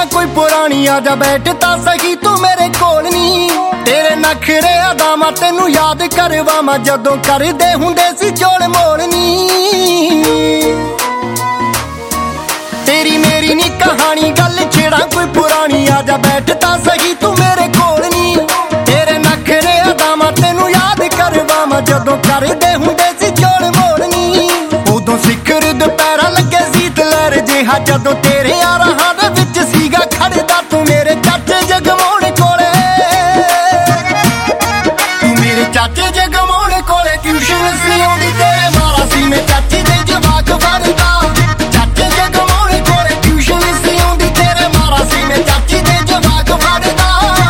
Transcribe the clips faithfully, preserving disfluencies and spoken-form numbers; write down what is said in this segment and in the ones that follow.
छेड़ा कोई पुरानी आजा बैठ तां सही तू मेरे कोल नी। तेरे नखरे अदामा तेनू याद करवावां जदों करदे हुंदे सी जोड़ मोड़ नी। तेरी मेरी नी कहानी गल छेड़ा कोई पुरानी आजा बैठ तां सही तू मेरे कोल नी। तेरे नखरे अदामा तेनू याद करवावां जदों करदे हुंदे सी जोड़ मोड़ नी। उदों सिखर दुपहरा लगे सीत लहर जिहा जदों तेरे यारां दे विच सीगा खड़दा तू मेरे चाचे जगमोहन कोले। तू मेरे चाचे जगमोहन कोले ट्यूशन सी आउंदी तेरे मारा सी मैं चाची दे जवाक पढ़दा। चाचे जगमोहन कोले ट्यूशन सी आउंदी तेरे मारा सी मैं चाची दे जवाक पढ़दा।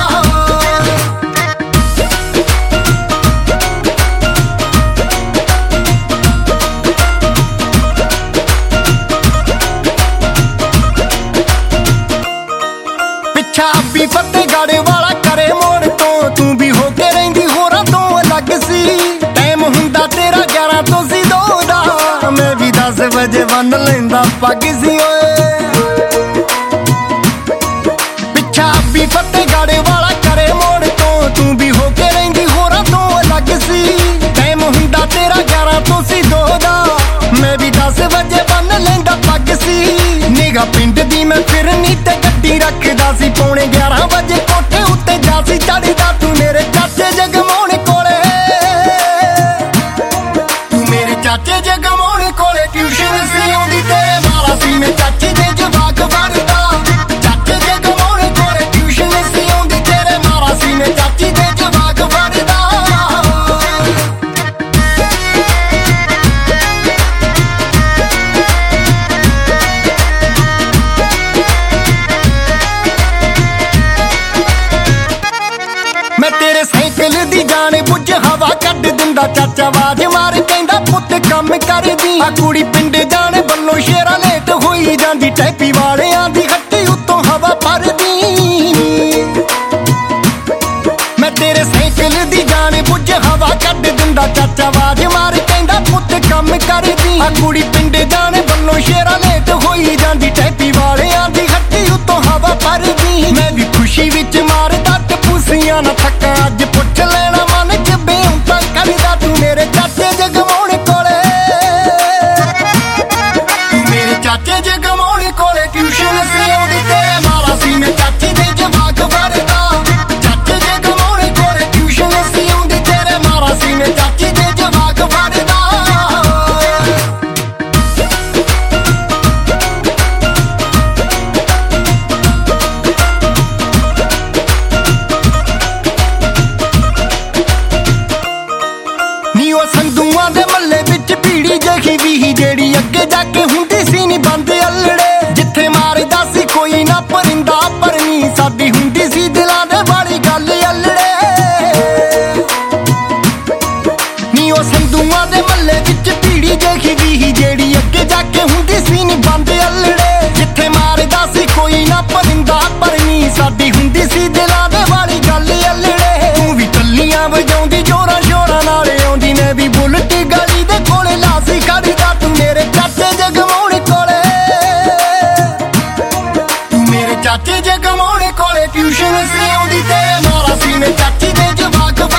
पिछा भी फतेहगढ़ वाला करे मोड़ तो तू भी होके रहिंदी होरां तो अलग सी। टाइम हुंदा तेरा ग्यारह तो सी दो दा मैं भी दस बजे बन लैंदा पग सी ओए। पिछा भी फतेहगढ़ वाला करे मोड़ तो तू भी होके रहिंदी होरां तो अलग सी। टाइम हुंदा तेरा ग्यारह तो सी दो दा मैं भी दस बजे बन लैंदा पग सी। निगाह पिंड दी मैं फिरनी ते गड्डी रखदा सी पौने ग्यारह बजे कोठे उत्ते जा सी चढ़दा तू मेरे चाचे जगमोहन कोले। तू मेरे चाचे जगमोहन कोले ट्यूशन सी आउंदी तेरे मारा सी मैं चाची दे जवाक पढ़दा। चाचे जगमोहन कोले ट्यूशन सी आउंदी तेरे मारा सी मैं चाची दे जवाक पढ़दा। मैं तेरे साइकिल दी जान बुझ हवा कढ दिंदा चाचा आवाज मार कहंदा पुੱਤ कम कर दी। आ कुड़ी पिंड जाने बल्लों शेरा लेट होई जांदी टैपी वालियां दी हट्टी उत्तों हवा भरदी। मैं तेरे साइकिल दी जान बुझ हवा कढ दिंदा चाचा आवाज मार कहंदा पुੱਤ कम कर दी। आ कुड़ी पिंड जाने बल्लों शेरा लेट होई जांदी टैपी वालियां दी हट्टी उत्तों हवा भरदी। मैं भी खुशी विच मारदा टपूसियां ना थक्का अज पुछ लेना मन च बेउंता करदा तू मेरे चाचे जगमोहन कोले। तू मेरे चाचे जगमोहन कोले ट्यूशन सी आउंदी तेरे मारा सी मैं चाची दे जवाक पढ़दा। चाचे जगमोहन कोले ट्यूशन सी आउंदी तेरे मारा सी मैं चाची दे जवाक पढ़दा। संधुआं दे मल्ले विच पीड़ी जही भी जेड़ी अगे जाके हुंदी सी नी बंद अल्लड़े। जिथे मारदा सी कोई ना परिंदा परनी साडी हुंदी सी दिलां दे वाली गल अल्लड़े। नी ओ संधुआं दे मल्ले विच पीड़ी जही भी जेड़ी अगे जाके हुंदी सी नी बंद अल्लड़े। जिथे मारदा सी कोई ना परिंदा परनी साडी हुंदी सी दिलां दे वाली गल अल्लड़े। तू भी टल्लियां वजाउंदी जोरां शोरां नाल आउंदी मैं भी बुलट गली दे कोले लासी खड़दा तू मेरे चाचे जगमोहन कोले। तू मेरे चाचे जगमोहन कोले ट्यूशन सी आउंदी तेरे मारा सी मैं चाची दे जवाक